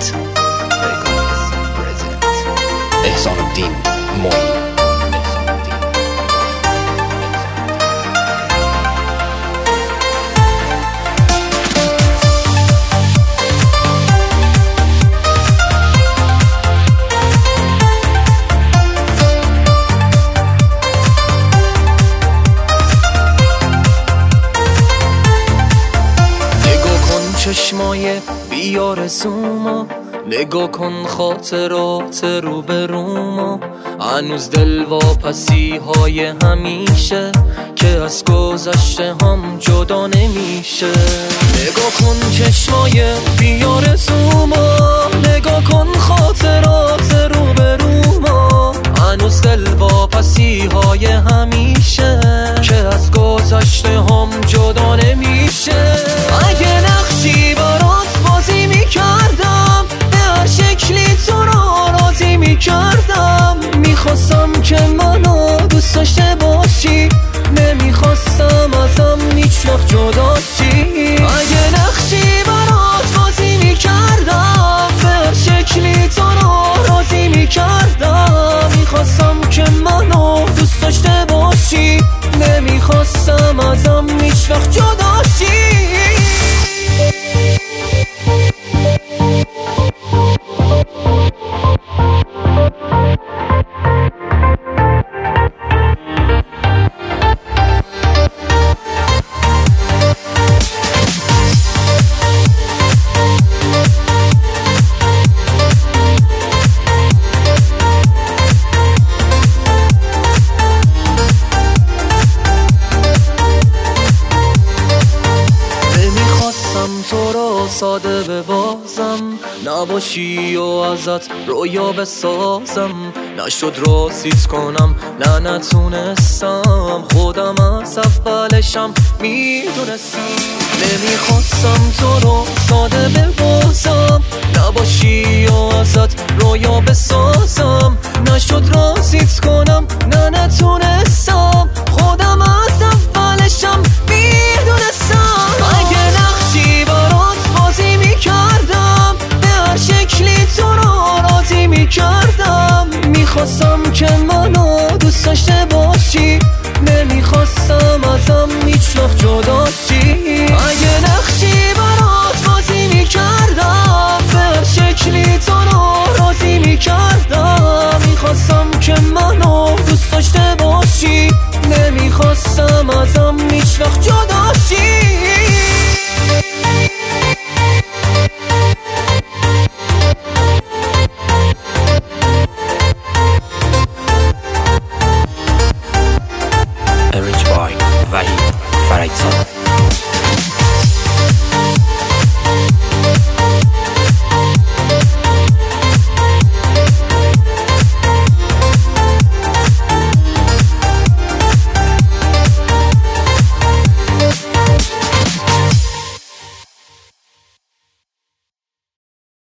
present. احسان الدین معین. چشمای بیارزومو نگاه کن، خاطرات رو به رومو، هنوز دل واپسی های همیشه که از گذشته هم جدا نمیشه. نگاه کن چشمای بیارزومو، نگاه کن خاطرات رو به رومو، هنوز دل واپسی های همیشه که از گذشته هم جدا نمیشه. اگه نقشی برات بازی میکردم، به هر شکلی تو را راضی میکردم، میخواستم که منو دوست داشته باشی، نمیخواستم ازم هیچ وقت جدا شی. اگه نقشی برات بازی میکردم، به هر شکلی تو را راضی میکردم، میخواستم که منو دوست داشته باشی، نمیخواستم ازم هیچ وقت جدا شی. تو رو ساده ببازم، نباشی و ازت رویا بسازم، نشد راسیت کنم نه نتونستم، خودم از اولشم میدونستم. نمیخواستم تو رو ساده ببازم، نباشی و ازت رویا بسازم، نشد راسیت کنم نه نتونستم.